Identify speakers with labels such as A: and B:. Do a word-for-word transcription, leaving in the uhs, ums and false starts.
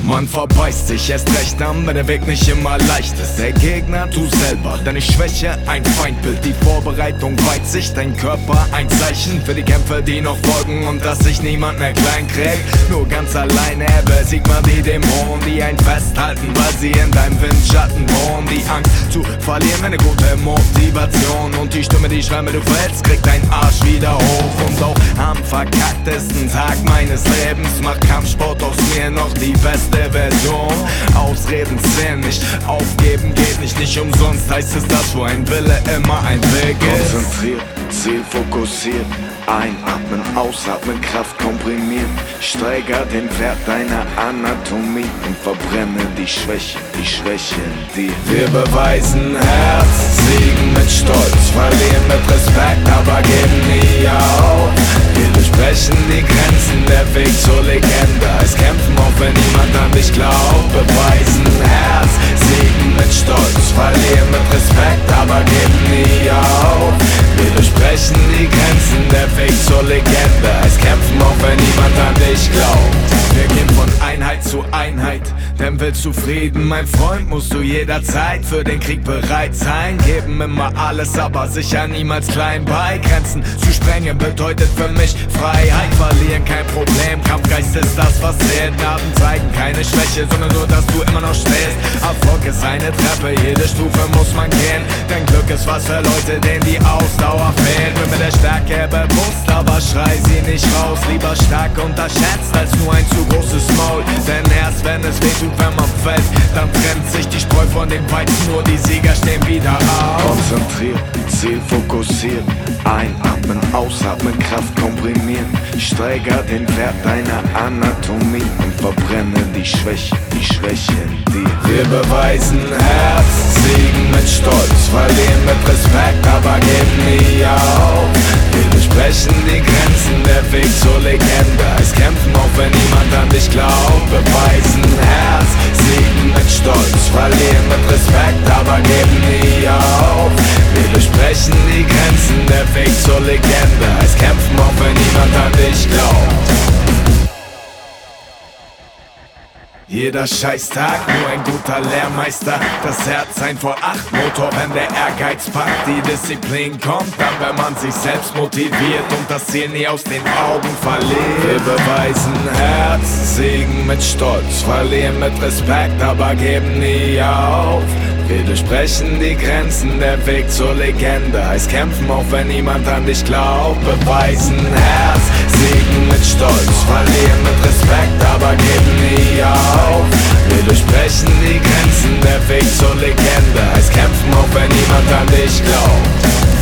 A: Man verbeißt sich erst recht an, wenn der Weg nicht immer leicht ist. Der Gegner du selber, deine Schwäche ein Feindbild. Die Vorbereitung Weitsicht, dein Körper ein Zeichen für die Kämpfe, die noch folgen. Und dass sich niemand mehr klein kriegt. Nur ganz alleine besiegt man die Dämonen, die einen festhalten, weil sie in deinem Windschatten wohnen. Die Angst zu verlieren, eine gute Motivation. Und die Stimme, die schreit, wenn du fällst, kriegt dein Arsch wieder hoch. Und auch am verkacktesten Tag meines Lebens macht Kampfsport aus mir noch die beste Version. Ausreden zählen nicht, aufgeben geht nicht. Nicht umsonst heißt es, dass wo ein Wille immer ein Weg ist.
B: Konzentriert, zielfokussiert, einatmen, ausatmen, Kraft komprimieren. Steiger den Wert deiner Anatomie und verbrenne die Schwäche, die Schwäche in dir.
A: Wir beweisen Herz, siegen mit Stolz, verlieren mit Respekt, aber geben nie auf. Wir durchbrechen die Grenzen, der Weg zur Legende heißt kämpfen, auch wenn niemand an dich glaubt. Beweisen Herz, siegen mit Stolz, verlieren mit Respekt, aber geben nie auf. Wir durchbrechen die Grenzen, der Weg zur Legende heißt kämpfen, auch wenn niemand an dich glaubt. Wir gehen von Einheit zu Einheit, denn willst du Frieden, mein Freund, musst du jederzeit für den Krieg bereit sein. Geben immer alles, aber sicher niemals klein bei. Grenzen zu sprengen bedeutet für mich Freiheit. Verlieren kein Problem, Kampfgeist ist das, was zählt. Narben zeigen keine Schwäche, sondern nur, dass du immer noch stehst. Erfolg ist eine Treppe, jede Stufe muss man gehen. Denn Glück ist was für Leute, denen die Ausdauer fehlt. Bin mir der Stärke bewusst, aber schrei sie nicht raus. Lieber stark unterschätzt, als nur ein zu großes Maul. Denn erst wenn es weh tut, wenn man fällt, dann trennt sich die Spreu von dem Weizen. Nur die Sieger stehen wieder auf.
B: Konzentriert, zielfokussiert, einatmen, ausatmen, Kraft komprimieren. Steiger den Wert deiner Anatomie und verbrenne die Schwäche, die Schwäche in dir.
A: Wir beweisen Herz, siegen mit Stolz, verlieren mit Respekt, aber geben nie auf. Wir durchbrechen die Grenzen, der Weg zur Legende heißt kämpfen, auch wenn niemand an dich glaubt. Beweisen Herz, siegen mit Stolz, verlieren mit Respekt, aber geben nie auf. Wir durchbrechen die Grenzen, der Weg zur Legende heißt kämpfen, auch wenn niemand an dich glaubt. Jeder Scheißtag, nur ein guter Lehrmeister. Das Herz ein vor acht Motor, wenn der Ehrgeiz packt. Die Disziplin kommt dann, wenn man sich selbst motiviert und das Ziel nie aus den Augen verliert. Wir beweisen Herz, siegen mit Stolz, verlieren mit Respekt, aber geben nie auf. Wir durchbrechen die Grenzen, der Weg zur Legende heißt kämpfen, auch wenn niemand an dich glaubt. Beweisen Herz, siegen mit Stolz, verlieren mit Respekt, aber geben nie auf. Wir durchbrechen die Grenzen, der Weg zur Legende heißt kämpfen, auch wenn niemand an dich glaubt.